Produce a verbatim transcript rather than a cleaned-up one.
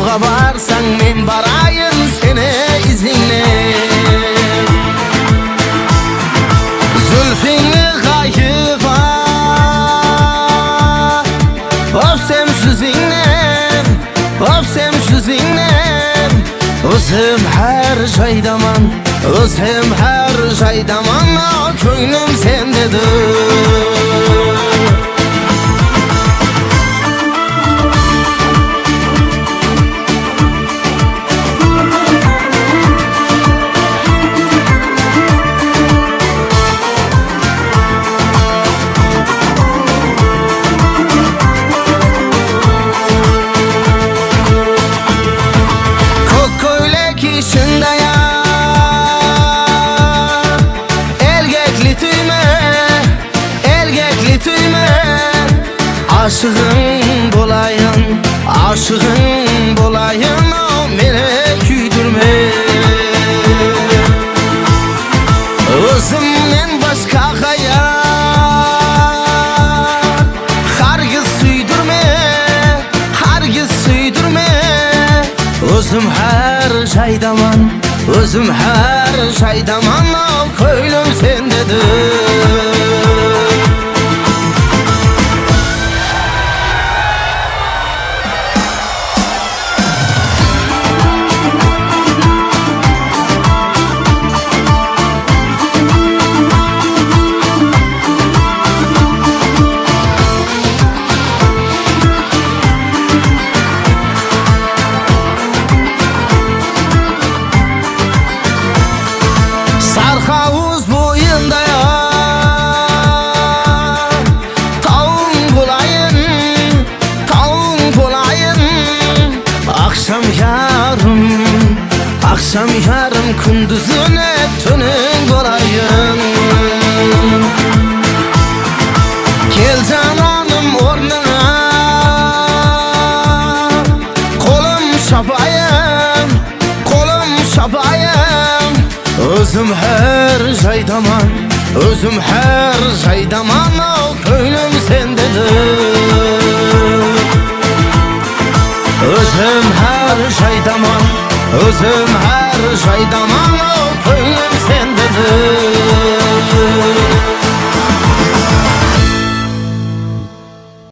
Yo'lga barsan men barayın seni izinle. Zülfini kayıba öpsem şu zingnem, öpsem şu zingnem. Özüm her şeydaman, özüm her şeydaman. Ko'nglim sendedir. Aşığın bolayın, aşığın bolayın, meni küydürme. Özümden başka hayat hargiz süydürme, hargiz süydürme. Özüm her şeydaman, özüm her şeydaman. Ko'nglim sendedir. Sarxavuz boyunda ya taun bulayın, taun bulayın. Akşam yarım, akşam yarım, kunduzune tünün bulayın. Gel cananım ornuna, kolum şabayım, kolum şabayım. Özüm her şeydaman, özüm her şeydaman. Ko'nglim sendedir. Özüm her şeydaman, özüm her şeydaman. Ko'nglim sendedir.